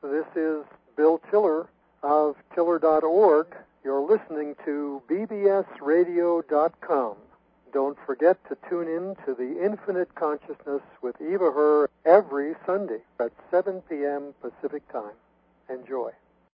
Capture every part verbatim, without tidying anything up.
This is Bill Tiller of Tiller dot org. You're listening to B B S radio dot com. Don't forget to tune in to the Infinite Consciousness with Eva Herr every Sunday at seven p.m. Pacific Time. Enjoy.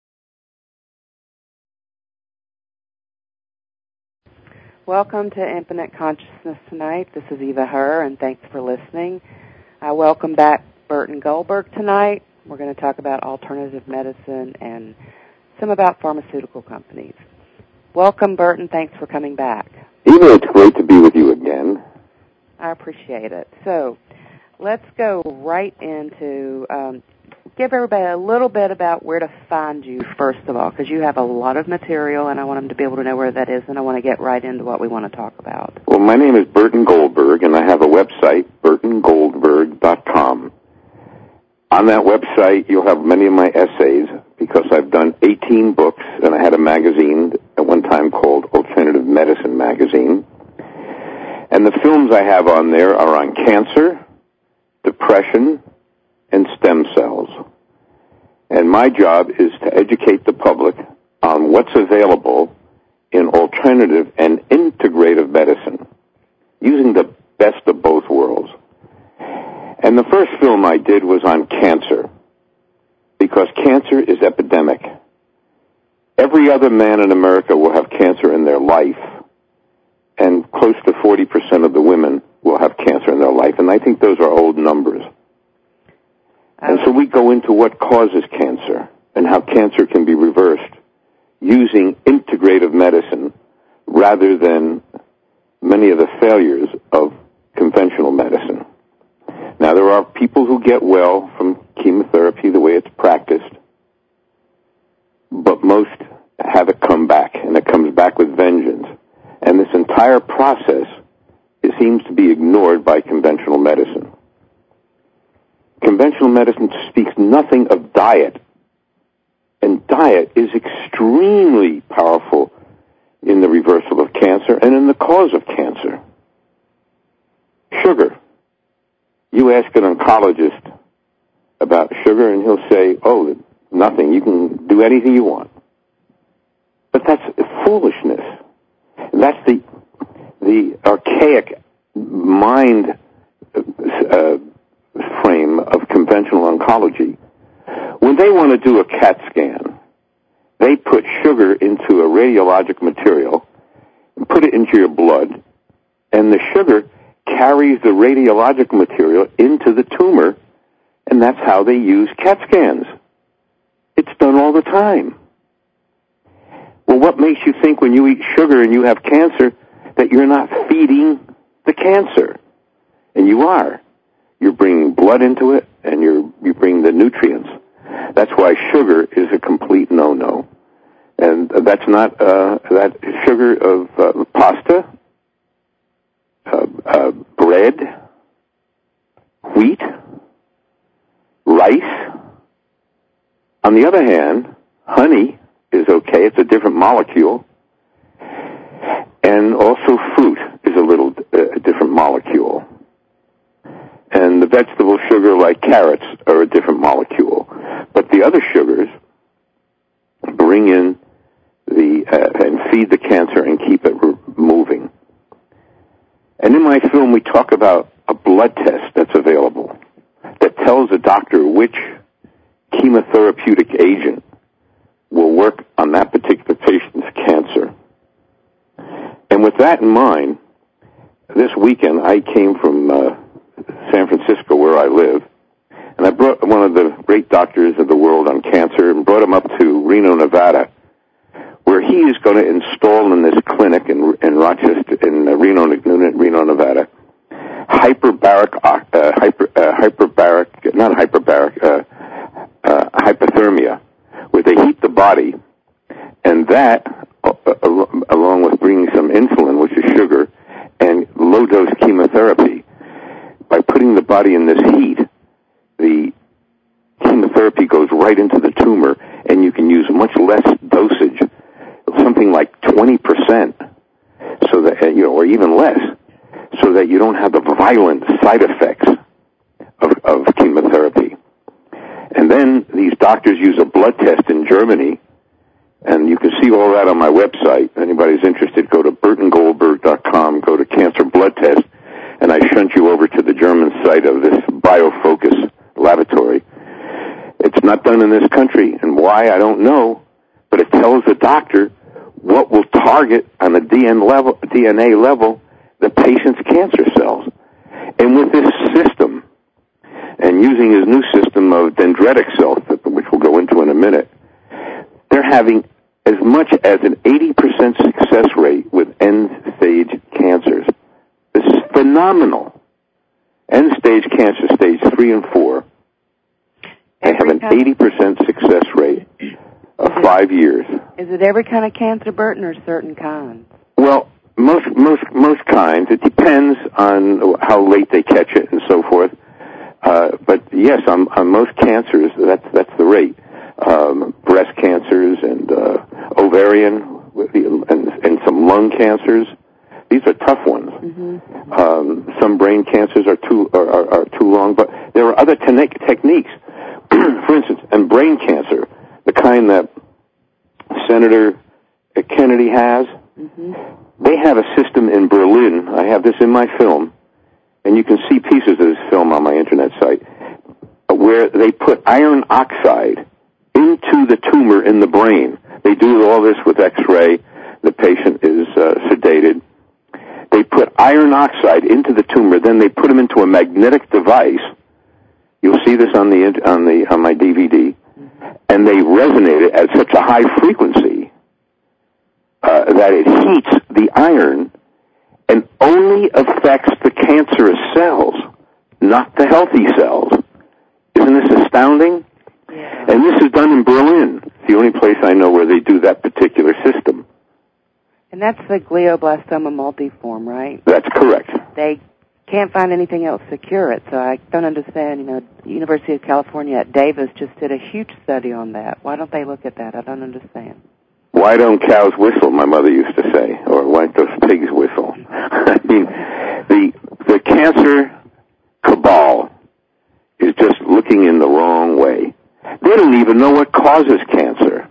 Welcome to Infinite Consciousness tonight. This is Eva Herr, and thanks for listening. I welcome back Burton Goldberg tonight. We're going to talk about alternative medicine and some about pharmaceutical companies. Welcome, Burton. Thanks for coming back. Eva, it's great to be with you again. I appreciate it. So let's go right into, um, give everybody a little bit about where to find you, first of all, because you have a lot of material, and I want them to be able to know where that is, and I want to get right into what we want to talk about. Well, my name is Burton Goldberg, and I have a website, burton goldberg dot com. On that website, you'll have many of my essays, because I've done eighteen books, and I had a magazine at one time called Alternative Medicine Magazine. And the films I have on there are on cancer, depression, and stem cells. And my job is to educate the public on what's available in alternative and integrative medicine, using the best of both worlds. And the first film I did was on cancer, because cancer is epidemic. Every other man in America will have cancer in their life, and close to forty percent of the women will have cancer in their life, and I think those are old numbers. And so we go into what causes cancer and how cancer can be reversed using integrative medicine rather than many of the failures of conventional medicine. Now, there are people who get well from chemotherapy the way it's practiced, but most have it come back, and it comes back with vengeance. And this entire process, it seems to be ignored by conventional medicine. Conventional medicine speaks nothing of diet, and diet is extremely powerful in the reversal of cancer and in the cause of cancer. Sugar. You ask an oncologist about sugar, and he'll say, oh, nothing. You can do anything you want. But that's foolishness. That's the the archaic mind uh, frame of conventional oncology. When they want to do a CAT scan, they put sugar into a radiologic material and put it into your blood, and the sugar carries the radiologic material into the tumor, and that's how they use CAT scans. It's done all the time. Well, what makes you think when you eat sugar and you have cancer that you're not feeding the cancer? And you are. You're bringing blood into it, and you're you bring the nutrients. That's why sugar is a complete no-no. And that's not uh, that sugar of uh, pasta, Uh, uh, bread, wheat, rice. On the other hand, honey is okay. It's a different molecule. And also fruit is a little uh, different molecule. And the vegetable sugar like carrots are a different molecule. But the other sugars bring in the, uh, and feed the cancer and keep it re- moving. And in my film, we talk about a blood test that's available that tells a doctor which chemotherapeutic agent will work on that particular patient's cancer. And with that in mind, this weekend I came from uh, San Francisco, where I live, and I brought one of the great doctors of the world on cancer and brought him up to Reno, Nevada, where he is going to install in this clinic in, in Rochester, in uh, Reno, Reno, Nevada, hyperbaric, uh, hyper, uh, hyperbaric, not hyperbaric, uh, uh, hypothermia, where they heat the body, and that, uh, along with bringing some insulin, which is sugar, and low-dose chemotherapy, by putting the body in this heat, the chemotherapy goes right into the tumor, and you can use much less dosage, something like twenty percent, so that, you know, or even less, so that you don't have the violent side effects of, of chemotherapy. And then these doctors use a blood test in Germany, and you can see all that on my website. If anybody's interested, go to burton goldberg dot com, go to cancer blood test, and I shunt you over to the German site of this BioFocus laboratory. It's not done in this country, and why, I don't know, but it tells the doctor what will target on the D N level, D N A level the patient's cancer cells. And with this system, and using his new system of dendritic cells, which we'll go into in a minute, they're having as much as an eighty percent success rate with end-stage cancers. This is phenomenal. End-stage cancer, stage three and four, they have an eighty percent success rate of five years. Is it every kind of cancer, Burton, or certain kinds? Well, most most most kinds. It depends on how late they catch it and so forth. Uh, but yes, on, on most cancers, that's that's the rate. Um, breast cancers and uh, ovarian and, and some lung cancers. These are tough ones. Mm-hmm. Um, some brain cancers are too are, are, are too long, but there are other te- techniques. For instance, in brain cancer, the kind that Senator Kennedy has, mm-hmm. they have a system in Berlin. I have this in my film, and you can see pieces of this film on my internet site, where they put iron oxide into the tumor in the brain. They do all this with X-ray. The patient is uh, sedated. They put iron oxide into the tumor, then they put them into a magnetic device. You'll see this on the on the on my D V D, mm-hmm. and they resonate it at such a high frequency uh, that it heats the iron and only affects the cancerous cells, not the healthy cells. Isn't this astounding? Yeah. And this is done in Berlin. It's the only place I know where they do that particular system. And that's the glioblastoma multiforme, right? That's correct. They can't find anything else to cure it, so I don't understand. You know, the University of California at Davis just did a huge study on that. Why don't they look at that? I don't understand. Why don't cows whistle, my mother used to say, or why don't those pigs whistle? I mean, the the cancer cabal is just looking in the wrong way. They don't even know what causes cancer.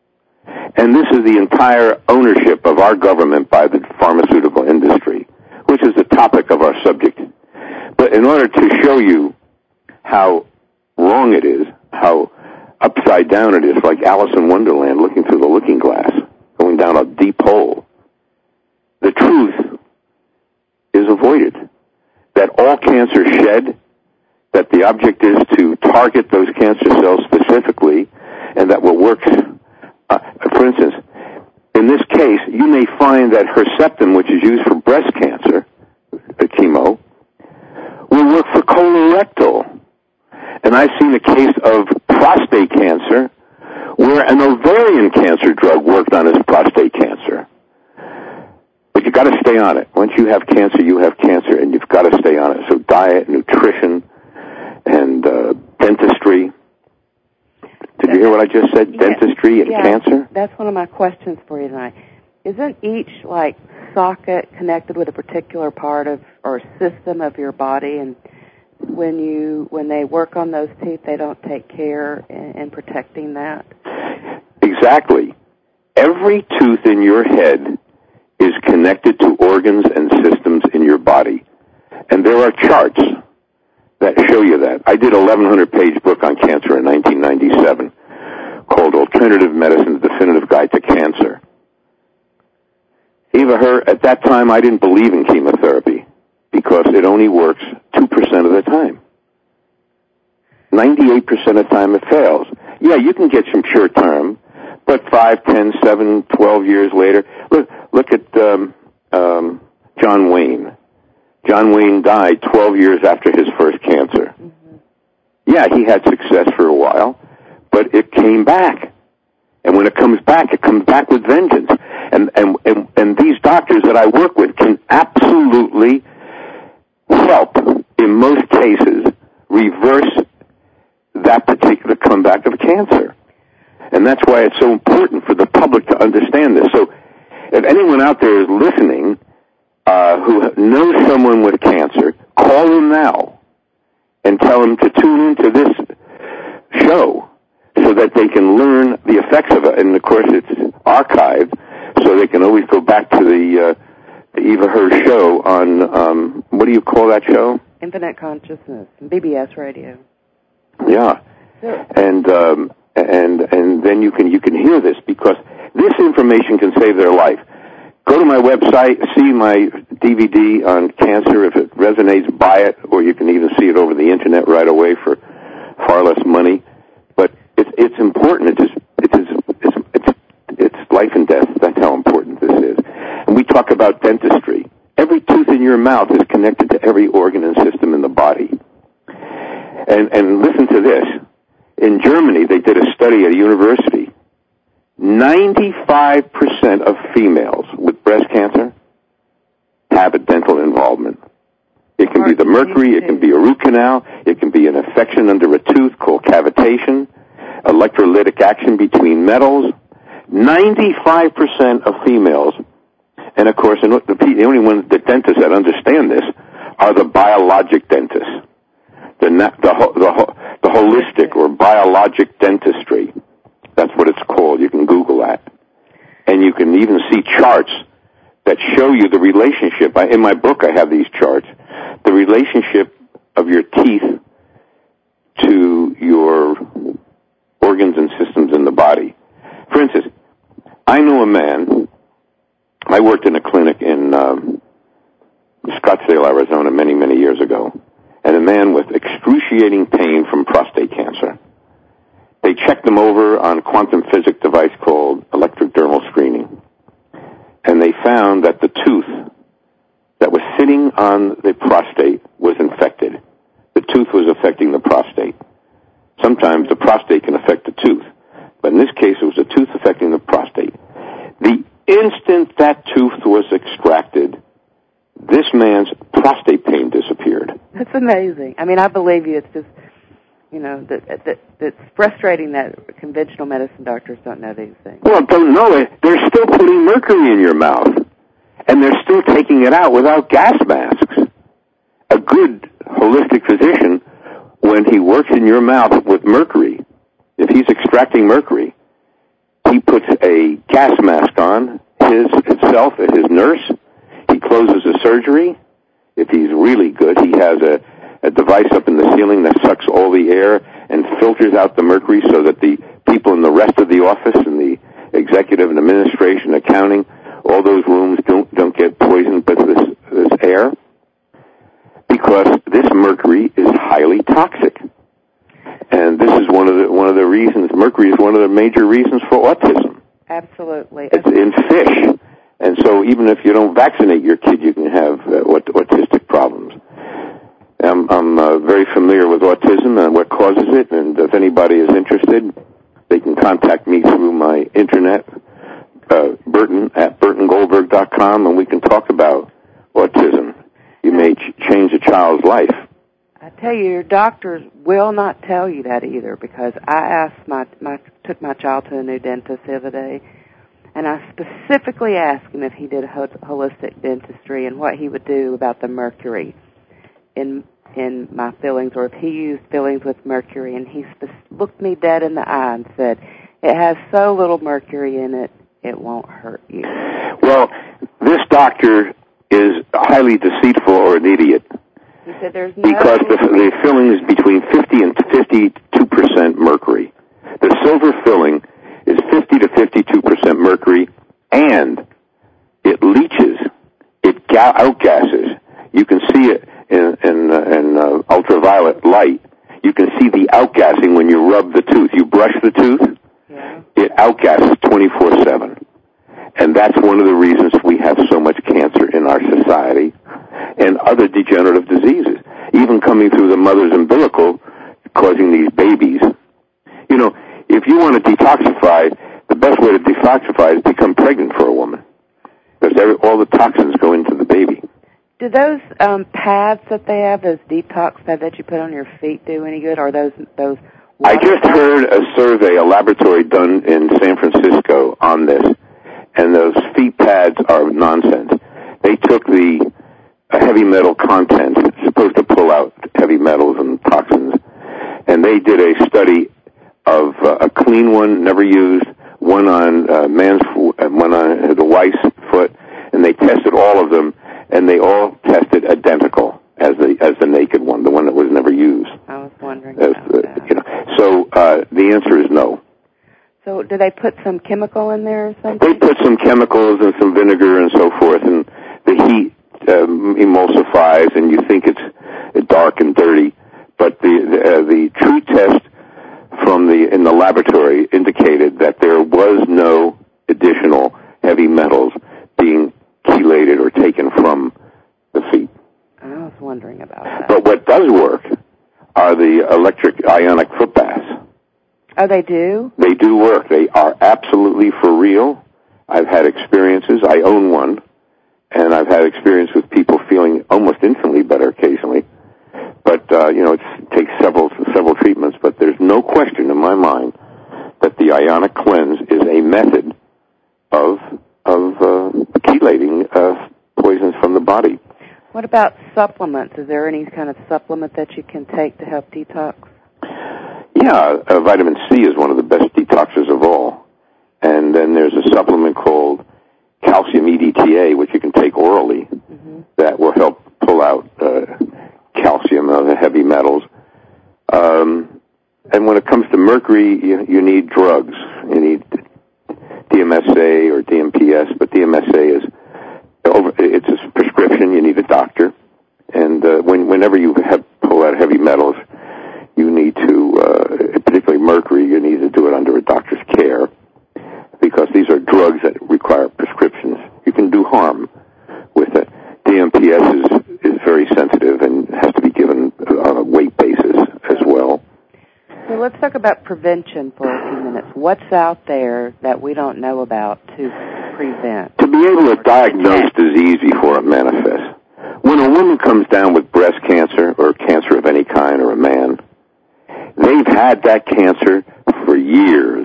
And this is the entire ownership of our government by the pharmaceutical industry, which is the topic of our subject. But in order to show you how wrong it is, how upside down it is, like Alice in Wonderland looking through the looking glass, going down a deep hole, the truth is avoided. That all cancer shed, that the object is to target those cancer cells specifically, and that what works, uh, for instance, in this case, you may find that Herceptin, which is used for breast cancer, uh, chemo, will work for colorectal. And I've seen a case of prostate cancer where an ovarian cancer drug worked on his prostate cancer. But you've got to stay on it. Once you have cancer, you have cancer, and you've got to stay on it. So diet, nutrition, and uh, dentistry. Did you hear what I just said? Yeah, dentistry and yeah, cancer? That's one of my questions for you tonight. Isn't each, like, socket connected with a particular part of or system of your body, and when you when they work on those teeth, they don't take care in, in protecting that? Exactly. Every tooth in your head is connected to organs and systems in your body. And there are charts that show you that. I did an eleven hundred page book on cancer in nineteen ninety-seven called Alternative Medicine's Definitive Guide to Cancer. Eva Her, at that time, I didn't believe in chemotherapy because it only works two percent of the time. ninety-eight percent of the time it fails. Yeah, you can get some cure term, but five, ten, seven, twelve years later, look, look at um, um, John Wayne. John Wayne died twelve years after his first cancer. Mm-hmm. Yeah, he had success for a while, but it came back. And when it comes back, it comes back with vengeance. And, and, and, and these doctors that I work with can absolutely help, in most cases, reverse that particular comeback of cancer. And that's why it's so important for the public to understand this. So if anyone out there is listening uh, who knows someone with cancer, call them now and tell them to tune into this show so that they can learn the effects of it. And, of course, it's archived, so they can always go back to the, uh, the Eva Herr show on, um, what do you call that show? Infinite Consciousness, B B S Radio. Yeah. yeah. And, um, and, and then you can, you can hear this, because this information can save their life. Go to my website, see my D V D on cancer. If it resonates, buy it, or you can even see it over the internet right away for far less money. But it's it's important. It's it's it's it's it's life and death. That's how important this is. And we talk about dentistry. Every tooth in your mouth is connected to every organ and system in the body. And and listen to this. In Germany, they did a study at a university. ninety-five percent of females with breast cancer have a dental involvement. It can be the mercury, it can be a root canal, it can be an infection under a tooth called cavitation, electrolytic action between metals. ninety-five percent of females, and of course, the, the only ones, the dentists that understand this, are the biologic dentists, the, the, the, the holistic or biologic dentistry. That's what it's called. You can Google that. And you can even see charts that show you the relationship. In my book, I have these charts. The relationship of your teeth to your organs and systems in the body. For instance, I know a man, I worked in a clinic in um, Scottsdale, Arizona many, many years ago, and a man with excruciating pain from prostate cancer. They checked him over on a quantum physics device called electric dermal screening. And they found that the tooth that was sitting on the prostate was infected. The tooth was affecting the prostate. Sometimes the prostate can affect the tooth. But in this case, it was a tooth affecting the prostate. The instant that tooth was extracted, this man's prostate pain disappeared. That's amazing. I mean, I believe you. It's just... You know, that, that, it's frustrating that conventional medicine doctors don't know these things. Well, don't know it. They're still putting mercury in your mouth, and they're still taking it out without gas masks. A good holistic physician, when he works in your mouth with mercury, if he's extracting mercury, he puts a gas mask on his himself and his nurse. He closes the surgery. If he's really good, he has a a device up in the ceiling that sucks all the air and filters out the mercury so that the people in the rest of the office and the executive and administration, accounting, all those rooms don't don't get poisoned by this, this air, because this mercury is highly toxic. And this is one of the one of the reasons, mercury is one of the major reasons for autism. Absolutely. It's in fish. And so even if you don't vaccinate your kid, you can have uh, autistic problems. I'm, I'm uh, very familiar with autism and what causes it, and if anybody is interested, they can contact me through my internet, uh, Burton at burton goldberg dot com, and we can talk about autism. You may ch- change a child's life. I tell you, your doctors will not tell you that either, because I asked my, my took my child to a new dentist the other day, and I specifically asked him if he did holistic dentistry and what he would do about the mercury in in my fillings, or if he used fillings with mercury, and he sp- looked me dead in the eye and said, it has so little mercury in it, it won't hurt you. Well, this doctor is highly deceitful or an idiot. He said there's no... Because the, the filling is between fifty and fifty-two percent mercury. The silver filling is fifty to fifty-two percent mercury, and it leaches, it ga- outgasses. You can see it in, in, uh, in uh, ultraviolet light. You can see the outgassing when you rub the tooth. You brush the tooth, yeah. It outgasses twenty-four seven. And that's one of the reasons we have so much cancer in our society and other degenerative diseases, even coming through the mother's umbilical, causing these babies. You know, if you want to detoxify, the best way to detoxify is become pregnant for a woman, because every, all the toxins go into the baby. Do those um, pads that they have, those detox pads that you put on your feet, do any good? Or those those? I just pads? heard a survey, a laboratory done in San Francisco on this, and those feet pads are nonsense. They took the heavy metal content, it's supposed to pull out heavy metals and toxins, and they did a study of uh, a clean one, never used, one on uh, man's, one on the wife's foot, and they tested all of them, and they all tested identical as the as the naked one, the one that was never used. I was wondering as, about uh, that. You know, so uh, the answer is no. So do they put some chemical in there or something? They put some chemicals and some vinegar and so forth, and the heat um, emulsifies, and you think it's dark and dirty. But the the, uh, the true test from the in the laboratory indicated that there was no additional heavy metals being chelated or taken from the feet. I was wondering about that. But what does work are the electric ionic foot baths. Oh, they do? They do work. They are absolutely for real. I've had experiences. I own one, and I've had experience with people feeling almost instantly better occasionally. But, uh, you know, it takes several several treatments, but there's no question in my mind that the ionic cleanse is a method of of uh, chelating uh, poisons from the body. What about supplements? Is there any kind of supplement that you can take to help detox? Yeah, uh, vitamin C is one of the best detoxers of all. And then there's a supplement called calcium E D T A, which you can take orally, mm-hmm. that will help pull out uh, calcium and other heavy metals. Um, and when it comes to mercury, you, you need drugs. You need D M S A or D M P S, but D M S A is over, it's a prescription. You need a doctor. And uh, when, whenever you have pull out heavy metals, you need to, uh, particularly mercury, you need to do it under a doctor's care, because these are drugs that require prescriptions. You can do harm with it. D M P S is, is very sensitive and has to be given on a weight basis as well. So let's talk about prevention for a few minutes. What's out there that we don't know about to prevent? To be able to diagnose disease before it manifests. When a woman comes down with breast cancer or cancer of any kind, or a man, they've had that cancer for years.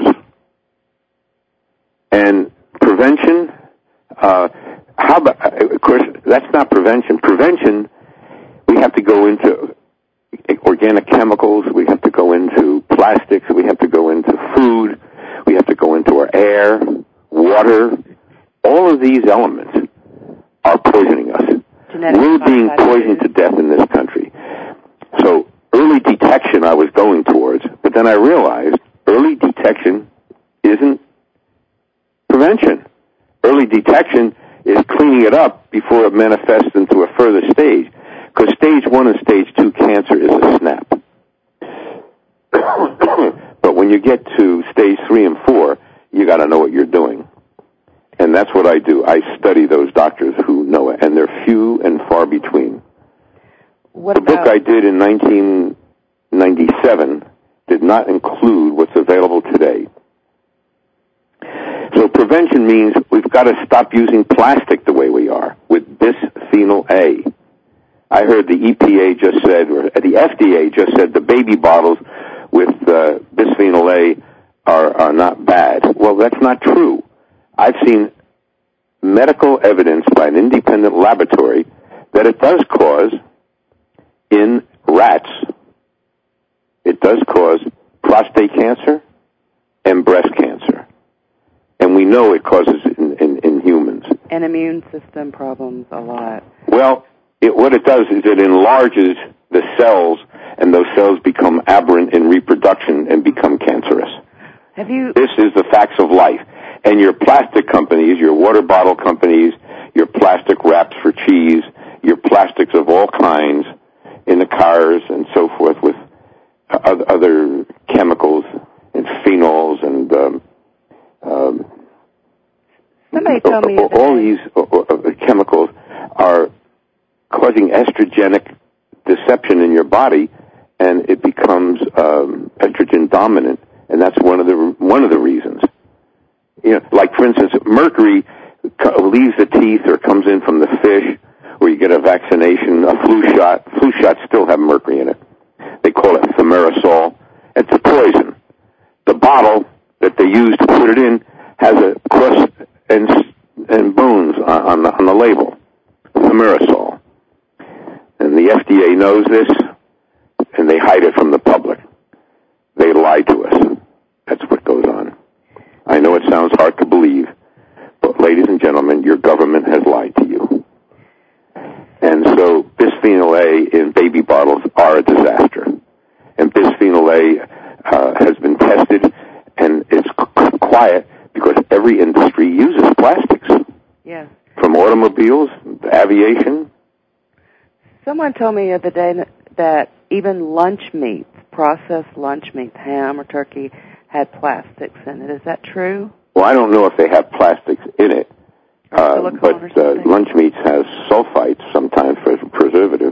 And prevention, uh, how about, of course, that's not prevention. Prevention, we have to go into organic chemicals, we have to go into plastics, we have to go into food, we have to go into our air, water. All of these elements are poisoning us. Genetic We're being poisoned to death in this country. So early detection I was going towards, but then I realized early detection isn't prevention. Early detection is cleaning it up before it manifests into a further stage, because stage one and stage two cancer is a snap. But when you get to stage three and four, you got to know what you're doing. And that's what I do. I study those doctors who know it, and they're few and far between. What the about... book I did in nineteen ninety-seven did not include what's available today. So prevention means we've got to stop using plastic the way we are, with bisphenol A. I heard the E P A just said, or the F D A just said, the baby bottles with uh, bisphenol A are, are not bad. Well, that's not true. I've seen medical evidence by an independent laboratory that it does cause, in rats, it does cause prostate cancer and breast cancer. And we know it causes in, in, in humans. And immune system problems a lot. Well, it, what it does is it enlarges the cells, and those cells become aberrant in reproduction and become cancerous. Have you... This is the facts of life. And your plastic companies, your water bottle companies, your plastic wraps for cheese, your plastics of all kinds in the cars and so forth with other chemicals and phenols and um, um, somebody told me all, all these uh, chemicals are causing estrogenic deception in your body, and it becomes um, estrogen dominant, and that's one of the one of the reasons. You know, like for instance, mercury leaves the teeth or comes in from the fish, or you get a vaccination, a flu shot. Flu shots still have mercury in it. They call it thimerosal. It's a poison. The bottle that they use to put it in has a crust and and bones on the, on the label, thimerosal. And the F D A knows this, and they hide it from the public. They lie to us. in baby bottles are a disaster. And bisphenol A uh, has been tested, and it's c- quiet because every industry uses plastics. Yeah. From automobiles, aviation. Someone told me the other day that even lunch meats, processed lunch meats, ham or turkey, had plastics in it. Is that true? Well, I don't know if they have plastics in it, uh, but uh, lunch meats has sulfites sometimes for preservative.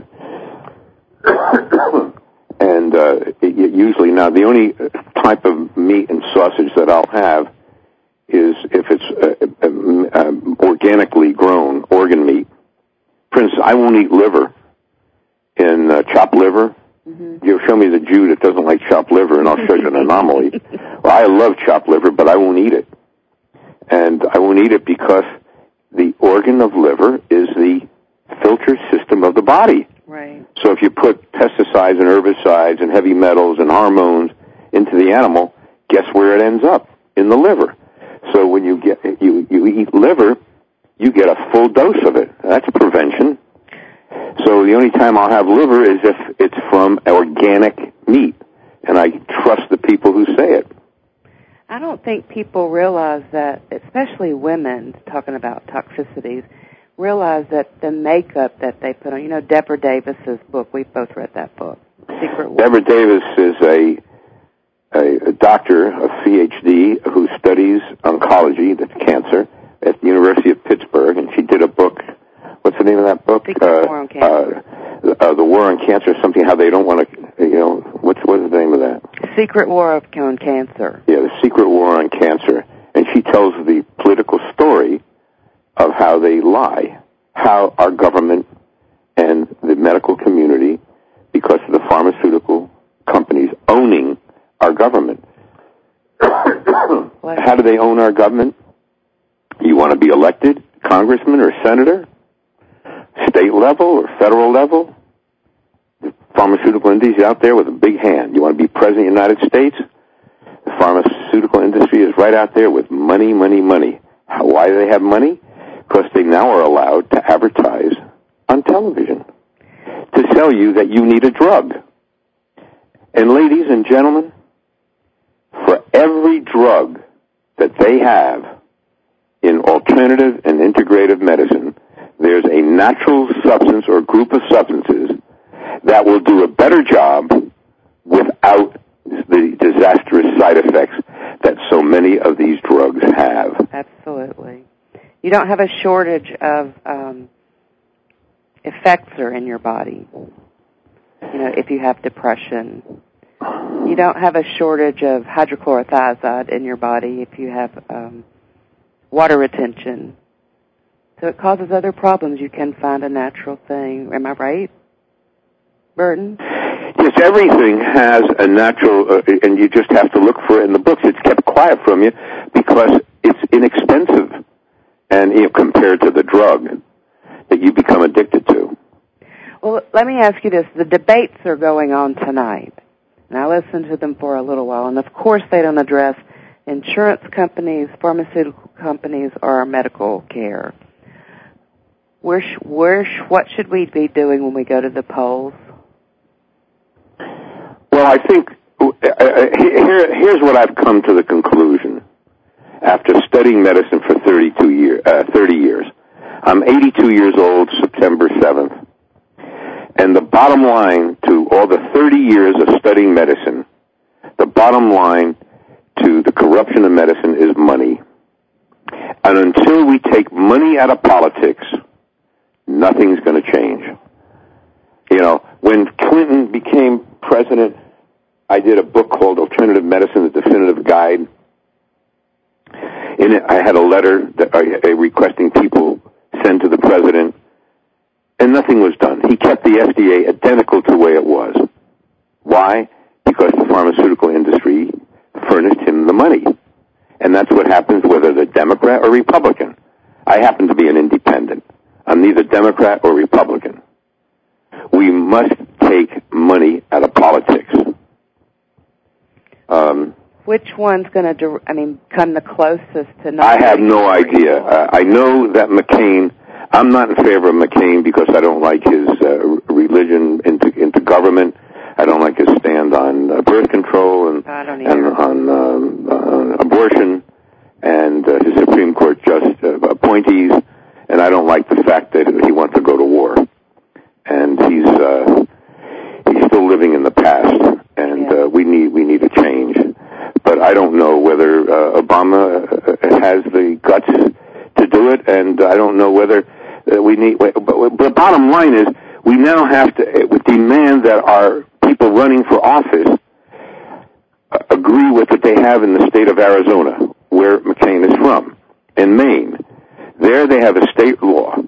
And uh, it, usually now the only type of meat and sausage that I'll have is if it's uh, uh, uh, organically grown, organ meat. For instance, I won't eat liver in uh, chopped liver. Mm-hmm. You show me the Jew that doesn't like chopped liver, and I'll show you an anomaly. Well, I love chopped liver, but I won't eat it. And I won't eat it because the organ of liver is the filter system of the body. Right. So if you put pesticides and herbicides and heavy metals and hormones into the animal, guess where it ends up? In the liver. So when you get you, you eat liver, you get a full dose of it. That's prevention. So the only time I'll have liver is if it's from organic meat, and I trust the people who say it. I don't think people realize that, especially women, talking about toxicities, realize that the makeup that they put on, you know, Deborah Davis's book, we've both read that book, Secret War. Deborah Davis is a, a, a doctor, a P H D, who studies oncology, that's cancer, at the University of Pittsburgh, and she did a book. What's the name of that book? Secret uh, War on Cancer. Uh, uh, the War on Cancer, something how they don't want to, you know, what's, what's the name of that? Secret War on Cancer. Yeah, the Secret War on Cancer. And she tells the political story of how they lie, how our government and the medical community, because of the pharmaceutical companies owning our government. How do they own our government? You want to be elected, congressman or senator, state level or federal level? The pharmaceutical industry is out there with a big hand. You want to be president of the United States? The pharmaceutical industry is right out there with money, money, money. How, why do they have money? Because they now are allowed to advertise on television to tell you that you need a drug. And ladies and gentlemen, for every drug that they have in alternative and integrative medicine, there's a natural substance or group of substances that will do a better job without the disastrous side effects that so many of these drugs have. Absolutely. You don't have a shortage of um, Effexor in your body, you know, if you have depression. You don't have a shortage of hydrochlorothiazide in your body if you have um, water retention. So it causes other problems. You can find a natural thing. Am I right, Burton? Yes, everything has a natural, uh, and you just have to look for it in the books. It's kept quiet from you because it's inexpensive, and you know, compared to the drug that you become addicted to. Well, let me ask you this. The debates are going on tonight, and I listened to them for a little while, and of course they don't address insurance companies, pharmaceutical companies, or medical care. Where, sh- where sh- what should we be doing when we go to the polls? Well, I think uh, here, here's what I've come to the conclusion after studying medicine for thirty-two year, uh, thirty years. I'm eighty-two years old, September seventh. And the bottom line to all the thirty years of studying medicine, the bottom line to the corruption of medicine is money. And until we take money out of politics, nothing's going to change. You know, when Clinton became president, I did a book called Alternative Medicine, The Definitive Guide. In it, I had a letter that I, uh, requesting people send to the president, and nothing was done. He kept the F D A identical to the way it was. Why? Because the pharmaceutical industry furnished him the money. And that's what happens whether they're Democrat or Republican. I happen to be an independent. I'm neither Democrat or Republican. We must take money out of politics. Um, Which one's going to, I mean, come the closest to not? I have no idea. Uh, I know that McCain, I'm not in favor of McCain because I don't like his uh, religion into into government. I don't like his stand on uh, birth control and and on um, uh, abortion and uh, his Supreme Court just uh, appointees. And I don't like the fact that he wants to go to war. And he's uh, he's still living in the past. And yeah. uh, we need we need a change. But I don't know whether uh, Obama has the guts to do it, and I don't know whether uh, we need. But, but the bottom line is, we now have to uh, demand that our people running for office uh, agree with what they have in the state of Arizona, where McCain is from, in Maine. There, they have a state law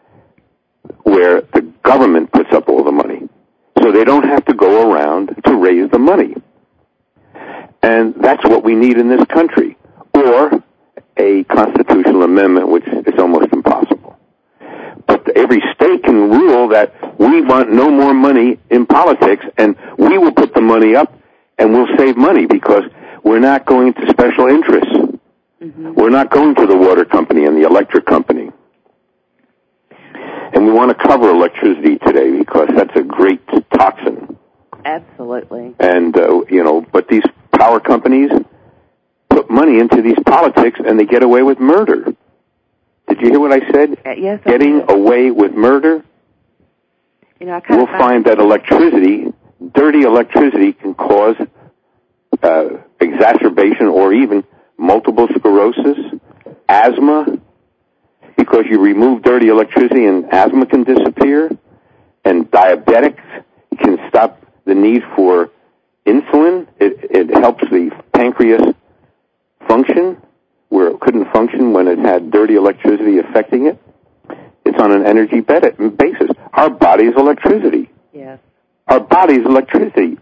where the government puts up all the money, so they don't have to go around to raise the money. And that's what we need in this country, or a constitutional amendment, which is almost impossible. But every state can rule that we want no more money in politics, and we will put the money up, and we'll save money because we're not going to special interests. Mm-hmm. We're not going to the water company and the electric company. And we want to cover electricity today because that's a great toxin. Absolutely. And, uh, you know, but these power companies put money into these politics and they get away with murder. Did you hear what I said? Uh, yes. Getting I away with murder? You know, I kind we'll of find that electricity, dirty electricity, can cause uh, exacerbation or even multiple sclerosis, asthma, because you remove dirty electricity and asthma can disappear, and diabetics can stop the need for insulin. It, it helps the pancreas function where it couldn't function when it had dirty electricity affecting it. It's on an energy basis. Our body is electricity. Yes. Our body is electricity.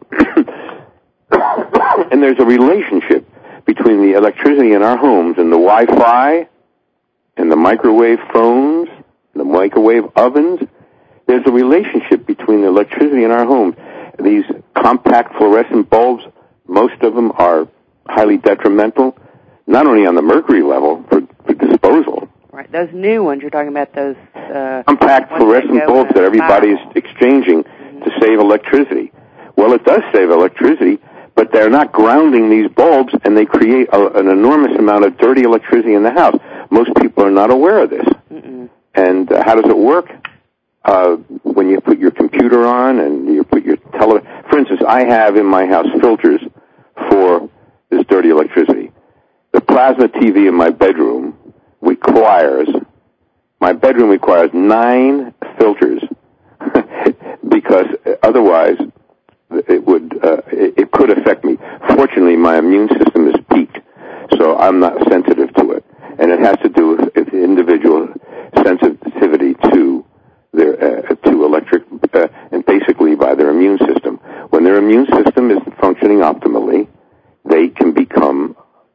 And there's a relationship between the electricity in our homes and the Wi-Fi and the microwave phones, the microwave ovens. There's a relationship between the electricity in our homes. These compact fluorescent bulbs, most of them are highly detrimental, not only on the mercury level for, for disposal. Right, those new ones, you're talking about those... Uh, compact fluorescent bulbs that everybody's exchanging mm-hmm. to save electricity. Well, it does save electricity, but they're not grounding these bulbs, and they create a, an enormous amount of dirty electricity in the house. Most people are not aware of this. Mm-mm. And uh, how does it work? Uh, when you put your computer on and you put your television... For instance, I have in my house filters for this dirty electricity. The plasma T V in my bedroom requires... My bedroom requires nine filters because otherwise it would uh, it, it could affect me. Fortunately, my immune system is peaked, so I'm not sensitive to it, and it has to do with, with individual sensitivity to their uh, to electric uh, and basically by their immune system. When their immune system is functioning optimally, they can become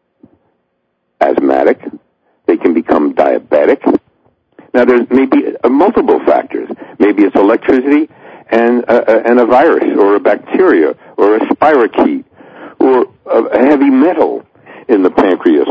asthmatic, they can become diabetic. Now, there's maybe uh, multiple factors. Maybe it's electricity and, uh, and a virus or a bacteria or a spirochete or a heavy metal in the pancreas.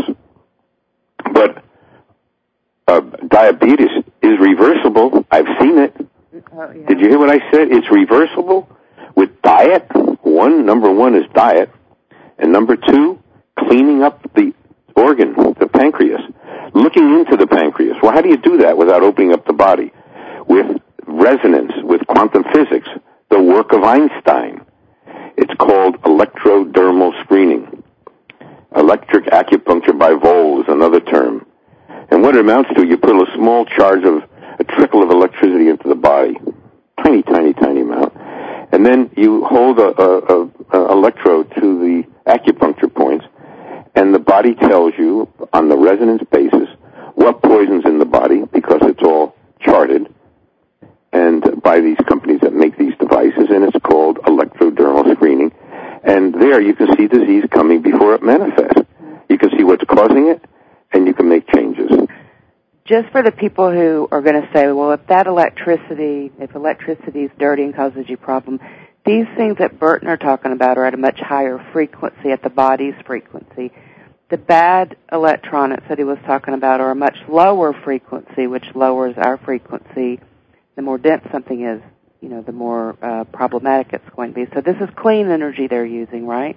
But uh, diabetes is reversible. I've seen it. Oh, yeah. Did you hear what I said? It's reversible with diet. One, number one is diet. And number two, cleaning up the organ, the pancreas. Looking into the pancreas. Well, how do you do that without opening up the body? With resonance, with quantum physics, the work of Einstein. It's called electrodermal screening. Electric acupuncture by Volz, another term. And what it amounts to, you put a small charge of, a trickle of electricity into the body. Tiny, tiny, tiny amount. And then you hold a, a, a, a electrode to the acupuncture points, and the body tells you, on the resonance basis, what poison's in the body, because it's all charted, and by these companies that make these devices, and it's called electrodermal screening. And there you can see disease coming before it manifests. You can see what's causing it, and you can make changes. Just for the people who are going to say, well, if that electricity, if electricity is dirty and causes you problem, these things that Burton are talking about are at a much higher frequency, at the body's frequency. the bad electronics that he was talking about are a much lower frequency, which lowers our frequency. The more dense something is, you know, the more uh, problematic it's going to be. So this is clean energy they're using, right?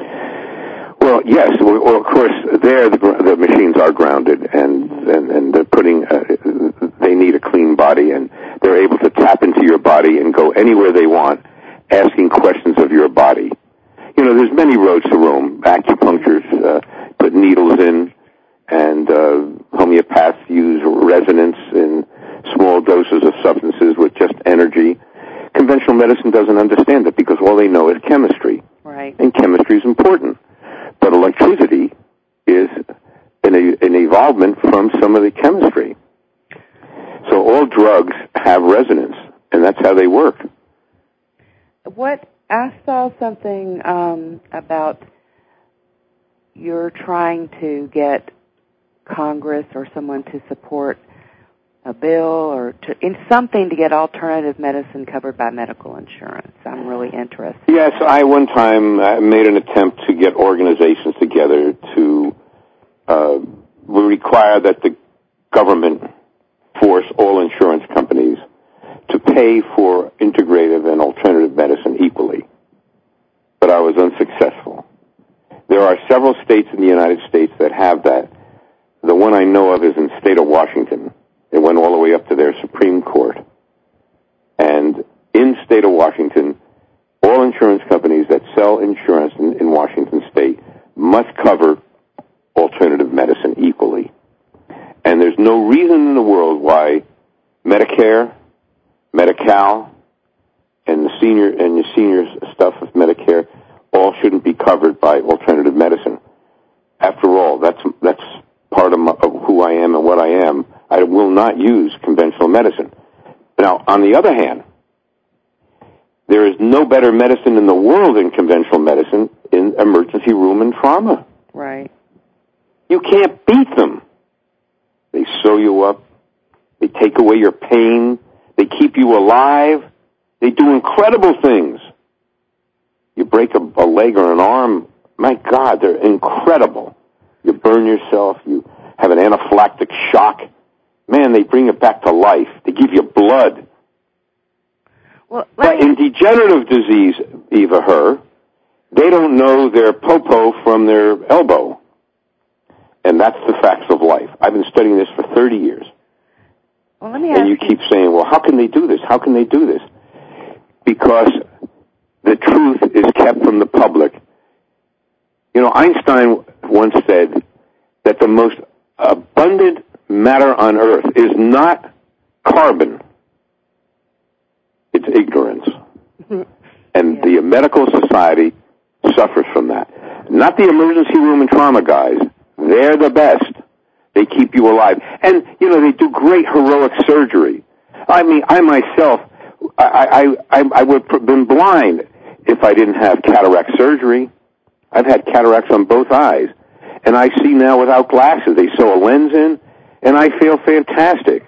Well, yes. Well, well of course, there the, the machines are grounded, and, and, and they're putting, uh, they need a clean body, and they're able to tap into your body and go anywhere they want, asking questions of your body. You know, there's many roads to Rome. Acupuncturists uh, put needles in, and uh, homeopaths use resonance in small doses of substances with just energy. Conventional medicine doesn't understand it because all they know is chemistry. Right. And chemistry is important. But electricity is an, an evolvement from some of the chemistry. So all drugs have resonance, and that's how they work. What I saw something um, about you're trying to get Congress or someone to support a bill or to, in something to get alternative medicine covered by medical insurance. I'm really interested. Yes, I one time uh, made an attempt to get organizations together to uh, require that the government force all insurance companies to pay for integrative and alternative medicine equally. But I was unsuccessful. There are several states in the United States that have that. The one I know of is in the state of Washington. It went all the way up to their Supreme Court. And in the state of Washington, all insurance companies that sell insurance in, in Washington state must cover alternative medicine equally. And there's no reason in the world why Medicare, Medi-Cal, and the senior and the senior stuff of Medicare all shouldn't be covered by alternative medicine. After all, that's that's part of, my, of who I am and what I am. I will not use conventional medicine. Now, on the other hand, there is no better medicine in the world than conventional medicine in emergency room and trauma. Right. You can't beat them. They sew you up. They take away your pain. They keep you alive. They do incredible things. You break a, a leg or an arm, my God, they're incredible. You burn yourself. You have an anaphylactic shock. Man, they bring it back to life. They give you blood. Well, but in degenerative disease, Eva Her, they don't know their popo from their elbow. And that's the facts of life. I've been studying this for thirty years. Well, let me ask and you keep saying, well, how can they do this? How can they do this? Because the truth is kept from the public. You know, Einstein once said that the most abundant matter on Earth is not carbon. It's ignorance. And yeah. the medical society suffers from that. Not the emergency room and trauma guys. They're the best. They keep you alive. And, you know, they do great heroic surgery. I mean, I myself, I, I, I, I would have been blind if I didn't have cataract surgery. I've had cataracts on both eyes. And I see now without glasses. They sew a lens in, and I feel fantastic.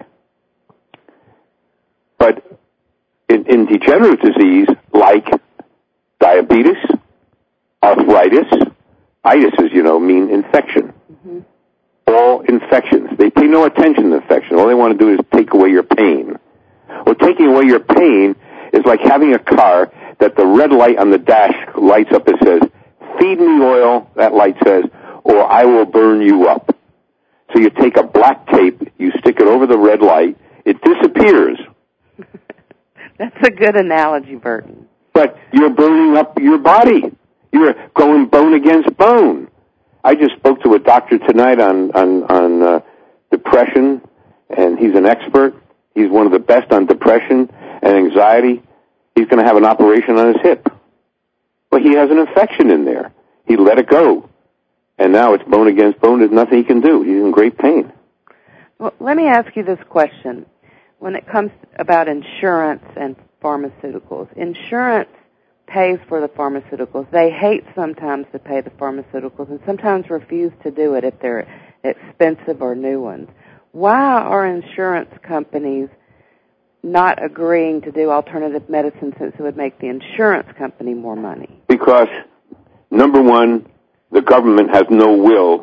But in, in degenerative disease, like diabetes, arthritis, itis, as you know, mean infection. Mm-hmm. All infections. They pay no attention to infection. All they want to do is take away your pain. Well, taking away your pain is like having a car that the red light on the dash lights up and says, feed me oil, that light says, or I will burn you up. So you take a black tape, you stick it over the red light, it disappears. That's a good analogy, Burton. But you're burning up your body. You're going bone against bone. I just spoke to a doctor tonight on, on, on uh, depression, and he's an expert. He's one of the best on depression and anxiety. He's going to have an operation on his hip. But he has an infection in there. He let it go. And now it's bone against bone. There's nothing he can do. He's in great pain. Well, let me ask you this question. When it comes about insurance and pharmaceuticals, insurance pays for the pharmaceuticals. They hate sometimes to pay the pharmaceuticals and sometimes refuse to do it if they're expensive or new ones. Why are insurance companies not agreeing to do alternative medicine since it would make the insurance company more money? Because, number one, the government has no will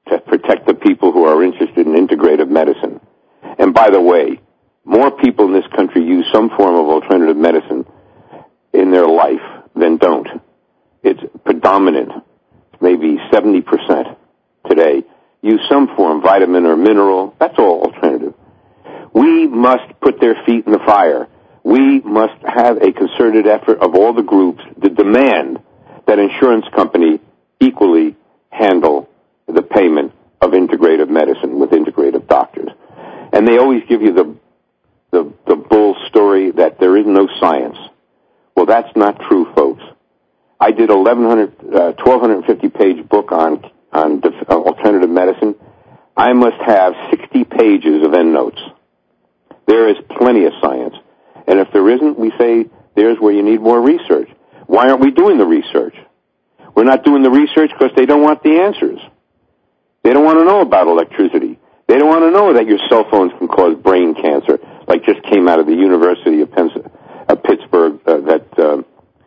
to protect the people who are interested in integrative medicine. And by the way, more people in this country use some form of alternative medicine in their life than don't. It's predominant, maybe seventy percent today, use some form, vitamin or mineral. That's all alternative. We must put their feet in the fire. We must have a concerted effort of all the groups to demand that insurance company equally handle the payment of integrative medicine with integrative doctors. And they always give you the, the, the bull story that there is no science. Well, that's not true, folks. I did eleven hundred, uh, twelve fifty page book on, on def- uh, alternative medicine. I must have sixty pages of endnotes. There is plenty of science. And if there isn't, we say there's where you need more research. Why aren't we doing the research? We're not doing the research because they don't want the answers. They don't want to know about electricity. They don't want to know that your cell phones can cause brain cancer, like just came out of the University of, Pens- of Pittsburgh, uh, that uh,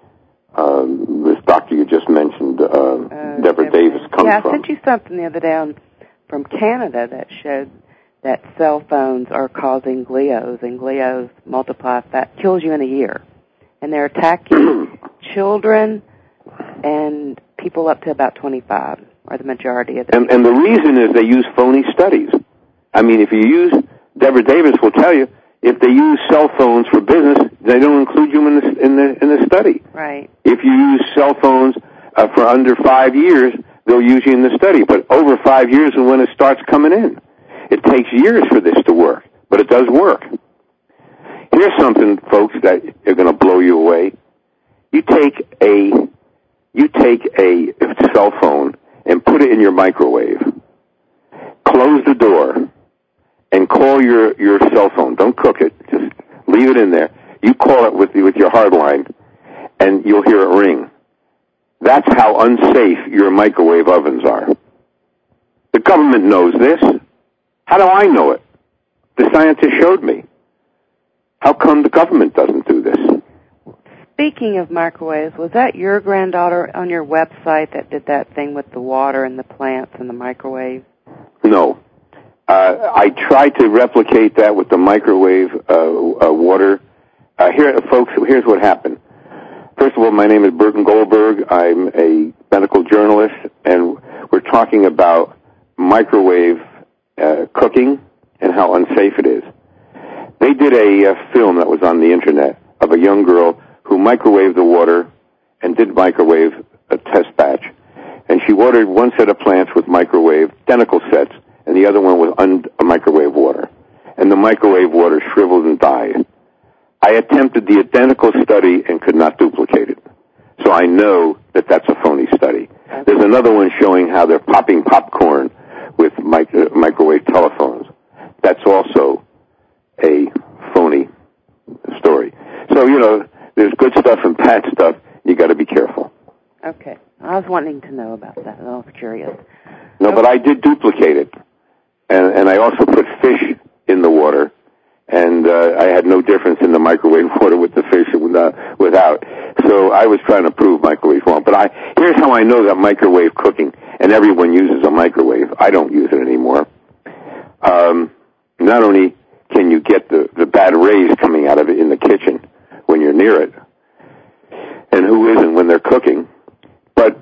um, this doctor you just mentioned, uh, uh, Deborah, Deborah Davis, comes yeah, from. I sent you something the other day on, from Canada that showed that cell phones are causing glios, and glios multiply fat, kills you in a year. And they're attacking children and people up to about twenty-five, are the majority of them. And, and the reason is they use phony studies. I mean, if you use, Deborah Davis will tell you, if they use cell phones for business, they don't include you in the, in the, in the study. Right. If you use cell phones uh, for under five years, they'll use you in the study. But over five years is when it starts coming in. It takes years for this to work, but it does work. Here's something, folks, that are going to blow you away. You take a you take a cell phone and put it in your microwave. Close the door and call your, your cell phone. Don't cook it. Just leave it in there. You call it with with your hard line, and you'll hear it ring. That's how unsafe your microwave ovens are. The government knows this. How do I know it? The scientists showed me. How come the government doesn't do this? Speaking of microwaves, was that your granddaughter on your website that did that thing with the water and the plants and the microwave? No. Uh, I tried to replicate that with the microwave uh, uh, water. Uh, here, folks, here's what happened. First of all, my name is Burton Goldberg. I'm a medical journalist, and we're talking about microwave uh, cooking and how unsafe it is. They did a uh, film that was on the internet of a young girl who microwaved the water and did microwave a test batch. And she ordered one set of plants with microwave, identical sets, and the other one with un- a microwave water. And the microwave water shriveled and died. I attempted the identical study and could not duplicate it. So I know that that's a phony study. There's another one showing how they're popping popcorn with micro- microwave telephones. That's also a phony story. So, you know, there's good stuff and bad stuff. You got to be careful. Okay. I was wanting to know about that. I was curious. No, okay. But I did duplicate it. And, and I also put fish in the water. And uh, I had no difference in the microwave water with the fish without, without. So I was trying to prove microwave wrong. But I here's how I know that microwave cooking, and everyone uses a microwave. I don't use it anymore. Um, not only can you get the, the bad rays coming out of it in the kitchen when you're near it, and who isn't when they're cooking, but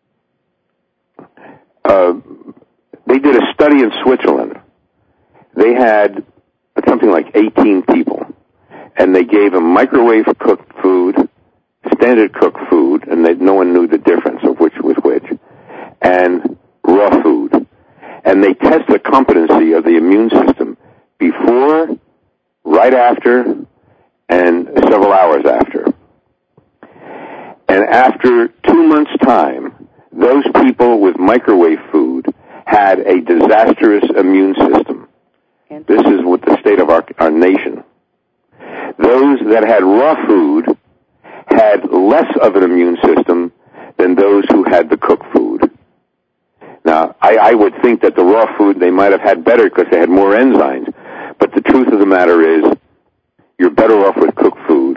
uh, they did a study in Switzerland. They had something like eighteen people, and they gave them microwave cooked food, standard cooked food, and they, no one knew the difference of which was which, and raw food. And they test the competency of the immune system before, right after, and several hours after. And after two months' time, those people with microwave food had a disastrous immune system. This is what the state of our, our nation. Those that had raw food had less of an immune system than those who had the cooked food. Now, I, I would think that the raw food they might have had better because they had more enzymes. But the truth of the matter is, you're better off with cooked food.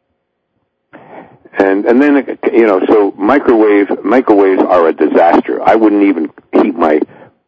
And and then, you know, so microwave microwaves are a disaster. I wouldn't even heat my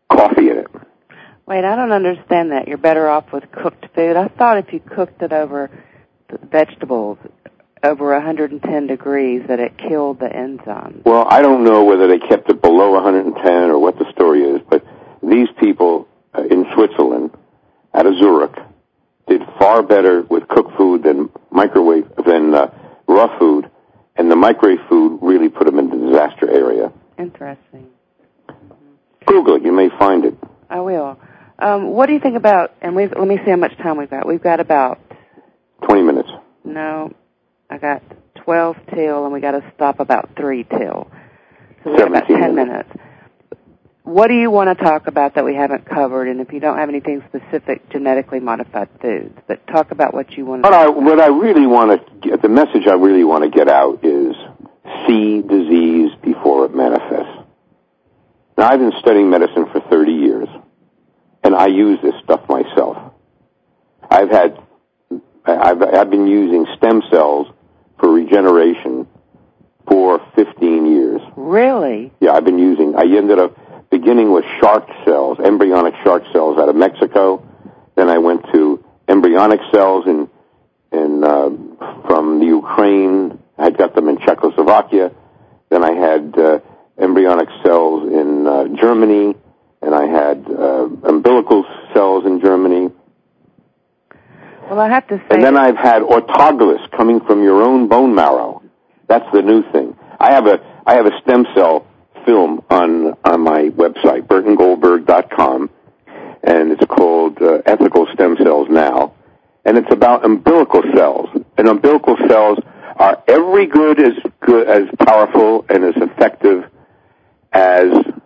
coffee in it. Wait, I don't understand that. You're better off with cooked food. I thought if you cooked it over the vegetables over one hundred ten degrees that it killed the enzymes. Well, I don't know whether they kept it below one hundred ten or what the story is, but these people uh, in Switzerland, out of Zurich, did far better with cooked food than microwave than uh, raw food, and the microwave food really put them in the disaster area. Interesting. Google it; you may find it. I will. Um, what do you think about? And we've, let me see how much time we've got. We've got about twenty minutes. No, I got twelve till, and we got to stop about three till. So we got about ten minutes. What do you want to talk about that we haven't covered? And if you don't have anything specific, genetically modified foods, but talk about what you want to. What I what I really want to get, the message I really want to get out is see disease before it manifests. Now, I've been studying medicine for thirty years, and I use this stuff myself. I've had I've I've been using stem cells for regeneration for fifteen years. Really? Yeah, I've been using. I ended up beginning with shark cells, embryonic shark cells out of Mexico. Then I went to embryonic cells in in uh, from the Ukraine. I got them in Czechoslovakia. Then I had uh, embryonic cells in uh, Germany, and I had uh, umbilical cells in Germany. Well, I have to say... And then I've had autologous coming from your own bone marrow. That's the new thing. I have a I have a stem cell film on on my website, burton goldberg dot com, and it's called uh, Ethical Stem Cells Now, and it's about umbilical cells. And umbilical cells are every good as good as powerful and as effective as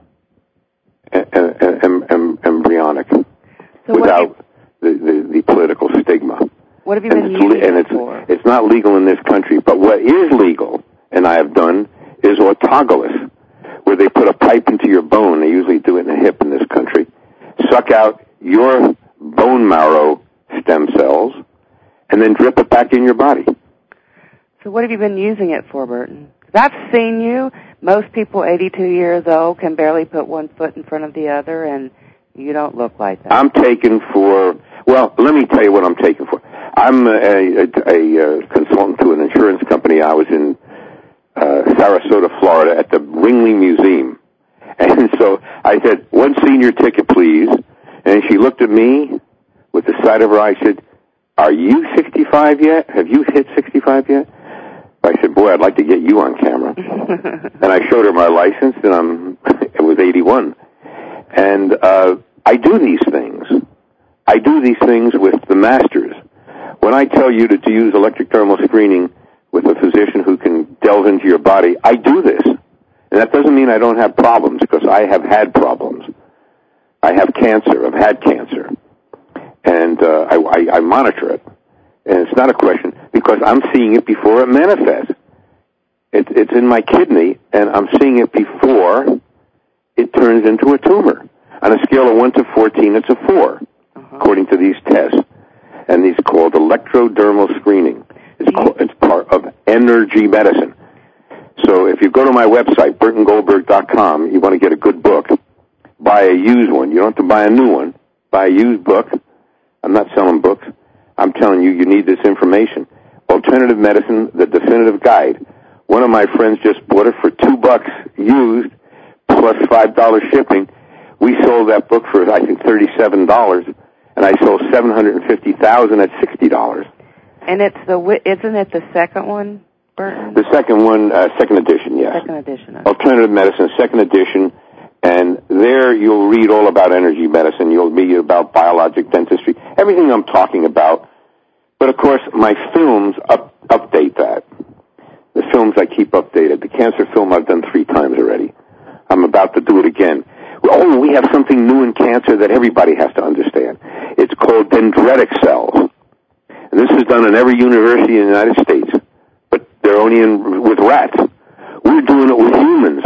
em, em, embryonic, so without the, the, the political stigma. What have you and been it's, using and it it's, for? It's not legal in this country, but what is legal, and I have done, is autologous, where they put a pipe into your bone. They usually do it in the hip in this country. Suck out your bone marrow stem cells, and then drip it back in your body. So what have you been using it for, Burton? I've seen you. Most people eighty-two years old can barely put one foot in front of the other, and you don't look like that. I'm taken for, well, let me tell you what I'm taken for. I'm a, a, a, a consultant to an insurance company. I was in uh, Sarasota, Florida, at the Ringling Museum. And so I said, one senior ticket, please. And she looked at me with the side of her eye. Said, are you sixty-five yet? Have you hit sixty-five yet? I said, boy, I'd like to get you on camera. And I showed her my license, and I'm, it was eighty-one. And uh, I do these things. I do these things with the masters. When I tell you to, to use electric thermal screening with a physician who can delve into your body, I do this. And that doesn't mean I don't have problems, because I have had problems. I have cancer. I've had cancer. And uh, I, I, I monitor it. And it's not a question, because I'm seeing it before it manifests. It, it's in my kidney, and I'm seeing it before it turns into a tumor. On a scale of one to fourteen, it's a four, uh-huh. according to these tests. And these called electrodermal screening. It's, called, it's part of energy medicine. So if you go to my website, burton goldberg dot com, you want to get a good book, buy a used one. You don't have to buy a new one. Buy a used book. I'm not selling books. I'm telling you, you need this information. Alternative Medicine, the Definitive Guide. One of my friends just bought it for two bucks used, plus five dollars shipping. We sold that book for, I think, thirty-seven dollars, and I sold seven hundred fifty thousand dollars at sixty dollars. And it's the, isn't it the second one, Burton? The second one, uh, second edition, yes. Second edition. Okay. Alternative Medicine, second edition, and there you'll read all about energy medicine. You'll read about biologic dentistry, everything I'm talking about. But, of course, my films up, update that. The films I keep updated. The cancer film I've done three times already. I'm about to do it again. Oh, we have something new in cancer that everybody has to understand. It's called dendritic cells. And this is done in every university in the United States. But they're only in with rats. We're doing it with humans.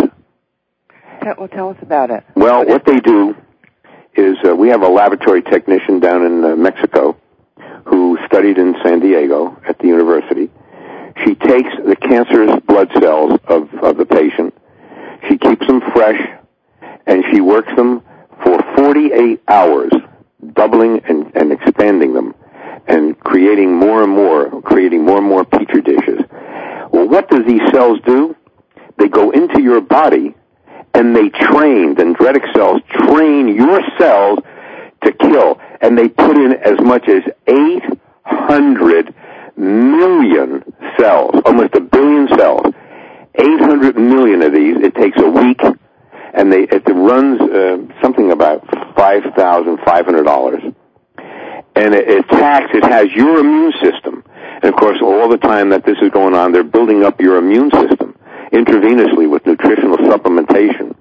Well, tell us about it. Well, what, what they do is uh, we have a laboratory technician down in uh, Mexico who studied in San Diego at the university. She takes the cancerous blood cells of, of the patient. She keeps them fresh, and she works them for for forty-eight hours, doubling and, and expanding them, and creating more and more, creating more and more petri dishes. Well, what do these cells do? They go into your body, and they train, dendritic cells train your cells to kill, and they put in as much as eight hundred million cells, almost a billion cells. eight hundred million of these. It takes a week, and they it runs uh, something about five thousand five hundred dollars. And it attacks, it has your immune system. And, of course, all the time that this is going on, they're building up your immune system intravenously with nutritional supplementation.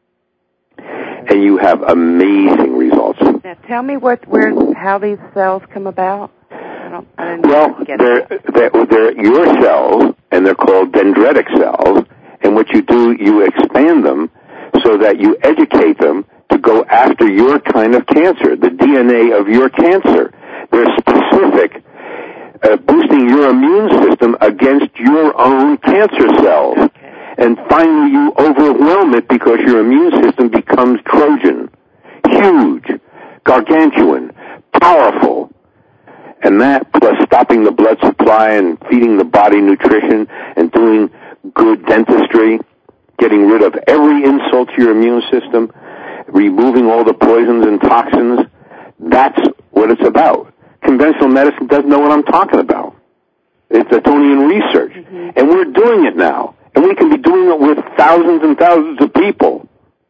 And you have amazing results. Now, tell me what, where, how these cells come about. I don't, I didn't well, get they're, they're, they're your cells, and they're called dendritic cells. And what you do, you expand them so that you educate them to go after your kind of cancer, the D N A of your cancer. They're specific, uh, boosting your immune system against your own cancer cells. Okay. And finally you overwhelm it because your immune system becomes Trojan, huge, gargantuan, powerful. And that, plus stopping the blood supply and feeding the body nutrition and doing good dentistry, getting rid of every insult to your immune system, removing all the poisons and toxins, that's what it's about. Conventional medicine doesn't know what I'm talking about. It's Etonian research. Mm-hmm. And we're doing it now. And we can be doing it with thousands and thousands of people.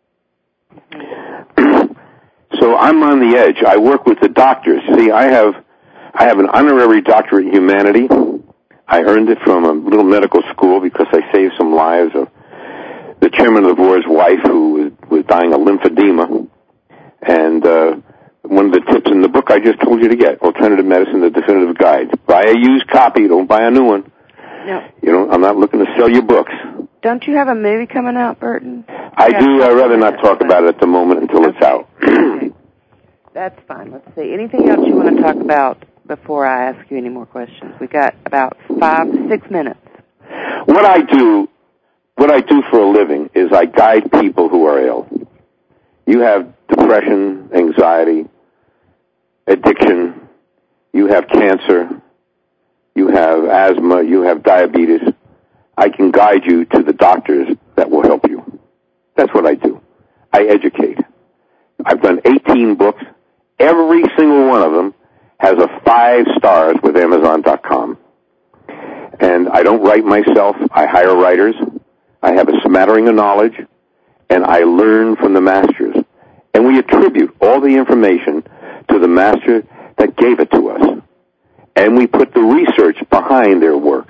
Mm-hmm. So I'm on the edge. I work with the doctors. See, I have I have an honorary doctorate in humanity. I earned it from a little medical school because I saved some lives of the chairman of the board's wife who was, was dying of lymphedema. And uh, one of the tips in the book I just told you to get, Alternative Medicine, The Definitive Guide. Buy a used copy. Don't buy a new one. No. You know, I'm not looking to sell you books. Don't you have a movie coming out, Burton? I do. I'd rather not talk about it at the moment until okay. it's out. Okay. That's fine. Let's see. Anything else you want to talk about before I ask you any more questions? We got about five to six minutes. What I do, what I do for a living is I guide people who are ill. You have depression, anxiety, addiction. You have cancer. You have asthma. You have diabetes. I can guide you to the doctors that will help you. That's what I do. I educate. I've done eighteen books. Every single one of them has a five stars with Amazon dot com. And I don't write myself. I hire writers. I have a smattering of knowledge, and I learn from the masters. And we attribute all the information to the master that gave it to us. And we put the research behind their work.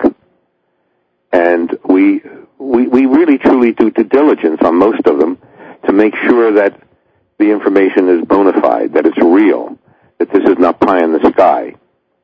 And we, we, we really truly do due diligence on most of them to make sure that the information is bona fide, that it's real, that this is not pie in the sky.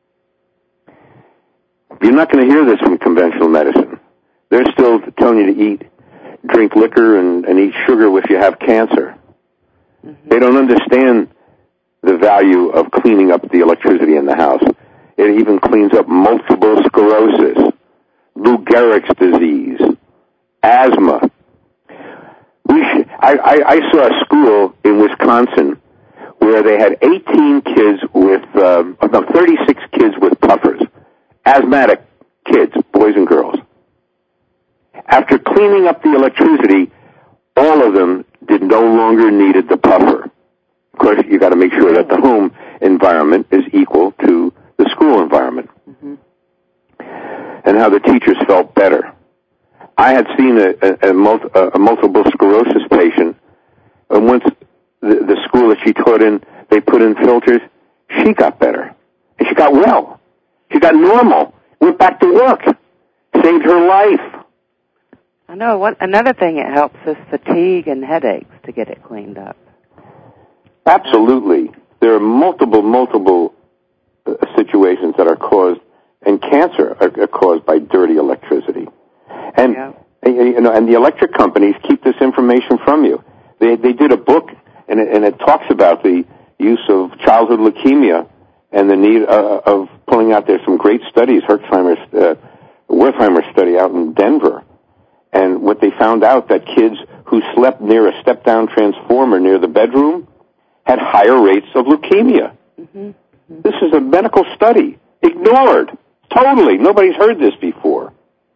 You're not going to hear this from conventional medicine. They're still telling you to eat, drink liquor, and, and eat sugar if you have cancer. Mm-hmm. They don't understand the value of cleaning up the electricity in the house. It even cleans up multiple sclerosis, Lou Gehrig's disease, asthma. We sh- I, I, I saw a school in Wisconsin where they had eighteen kids with, um, no, thirty-six kids with puffers, asthmatic kids, boys and girls. After cleaning up the electricity, all of them did no longer needed the puffer. Of course, you got to make sure that the home environment is equal to the school environment. Mm-hmm. And how the teachers felt better. I had seen a, a, a, multi, a multiple sclerosis patient, and once the, the school that she taught in, they put in filters, she got better. And she got well. She got normal. Went back to work. Saved her life. I know. What, another thing it helps is fatigue and headaches to get it cleaned up. Absolutely. There are multiple, multiple uh, situations that are caused, and cancer are, are caused by dirty electricity. And, yeah. and you know, and the electric companies keep this information from you. They they did a book, and it, and it talks about the use of childhood leukemia and the need uh, of pulling out. There's some great studies, Herxheimer's, uh, Wertheimer's study out in Denver, and what they found out that kids who slept near a step-down transformer near the bedroom had higher rates of leukemia. Mm-hmm. Mm-hmm. This is a medical study. Ignored. Totally. Nobody's heard this before.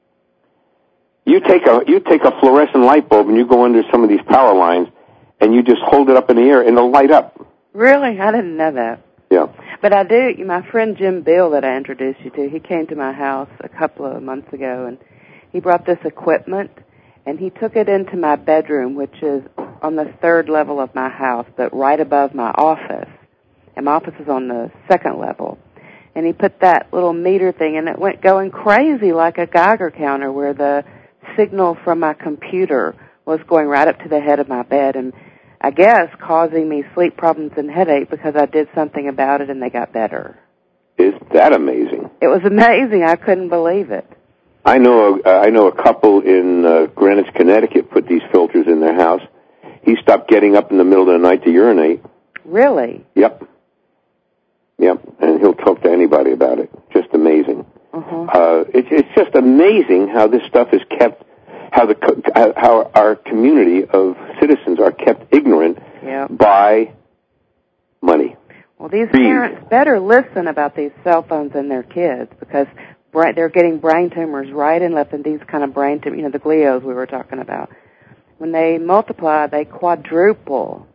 You take a you take a fluorescent light bulb and you go under some of these power lines and you just hold it up in the air and it'll light up. Really? I didn't know that. Yeah. But I do. My friend Jim Bill that I introduced you to, he came to my house a couple of months ago, and he brought this equipment, and he took it into my bedroom, which is on the third level of my house, but right above my office. And my office is on the second level. And he put that little meter thing, and it went going crazy like a Geiger counter where the signal from my computer was going right up to the head of my bed, and I guess causing me sleep problems and headache because I did something about it and they got better. Is that amazing? It was amazing. I couldn't believe it. I know a, I know a couple in uh, Greenwich, Connecticut put these filters in their house. He stopped getting up in the middle of the night to urinate. Really? Yep. Yep. And he'll talk to anybody about it. Just amazing. Uh-huh. Uh, it's, it's just amazing how this stuff is kept, how the how our community of citizens are kept ignorant yep. by money. Well, these Greed. parents better listen about these cell phones and their kids because they're getting brain tumors right and left, and these kind of brain tumors, you know, the glios we were talking about. When they multiply, they quadruple.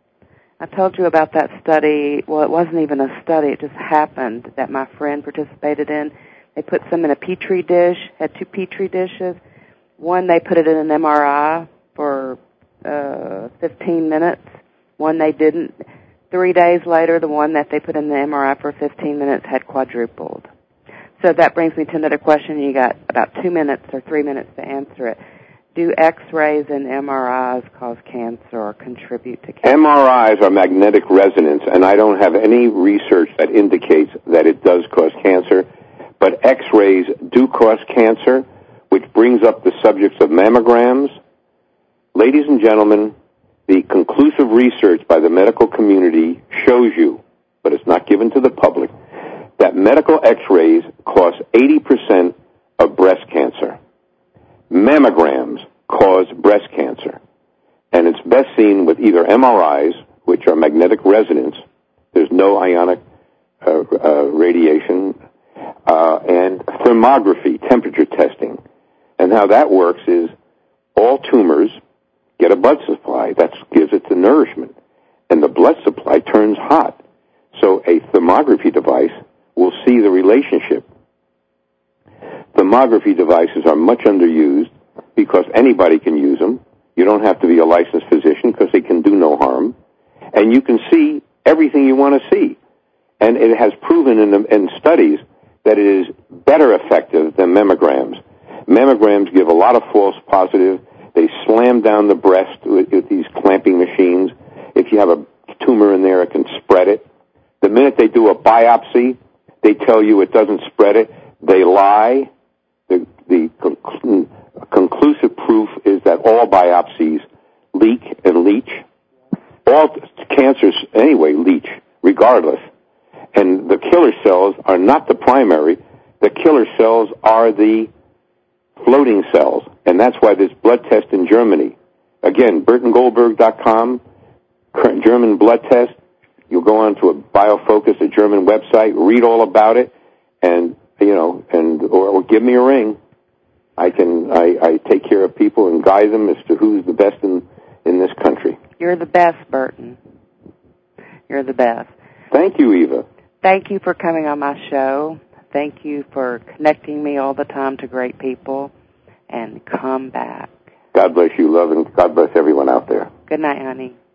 I told you about that study. Well, it wasn't even a study. It just happened that my friend participated in. They put some in a Petri dish, had two Petri dishes. One, they put it in an M R I for uh, fifteen minutes. One, they didn't. Three days later, the one that they put in the M R I for fifteen minutes had quadrupled. So that brings me to another question. You got about two minutes or three minutes to answer it. Do X-rays and M R Is cause cancer or contribute to cancer? M R Is are magnetic resonance, and I don't have any research that indicates that it does cause cancer, but X-rays do cause cancer, which brings up the subjects of mammograms. Ladies and gentlemen, the conclusive research by the medical community shows you, but it's not given to the public, that medical X-rays cause eighty percent of breast cancer. Mammograms cause breast cancer, and it's best seen with either M R Is, which are magnetic resonance. There's no ionic uh, uh, radiation, uh, and thermography, temperature testing. And how that works is all tumors get a blood supply that gives it the nourishment, and the blood supply turns hot. So a thermography device will see the relationship. Thermography devices are much underused because anybody can use them. You don't have to be a licensed physician because they can do no harm. And you can see everything you want to see. And it has proven in, in studies that it is better effective than mammograms. Mammograms give a lot of false positive. They slam down the breast with, with these clamping machines. If you have a tumor in there, it can spread it. The minute they do a biopsy, they tell you it doesn't spread it. They lie. The, the con- conclusive proof is that all biopsies leak and leach. All cancers, anyway, leach, regardless. And the killer cells are not the primary. The killer cells are the floating cells. And that's why this blood test in Germany, again, Burton Goldberg dot com, German blood test. You'll go on to a BioFocus, a German website, read all about it, and, you know, and or, or give me a ring. I can, I, I take care of people and guide them as to who's the best in, in this country. You're the best, Burton. You're the best. Thank you, Eva. Thank you for coming on my show. Thank you for connecting me all the time to great people. And come back. God bless you, love, and God bless everyone out there. Good night, honey.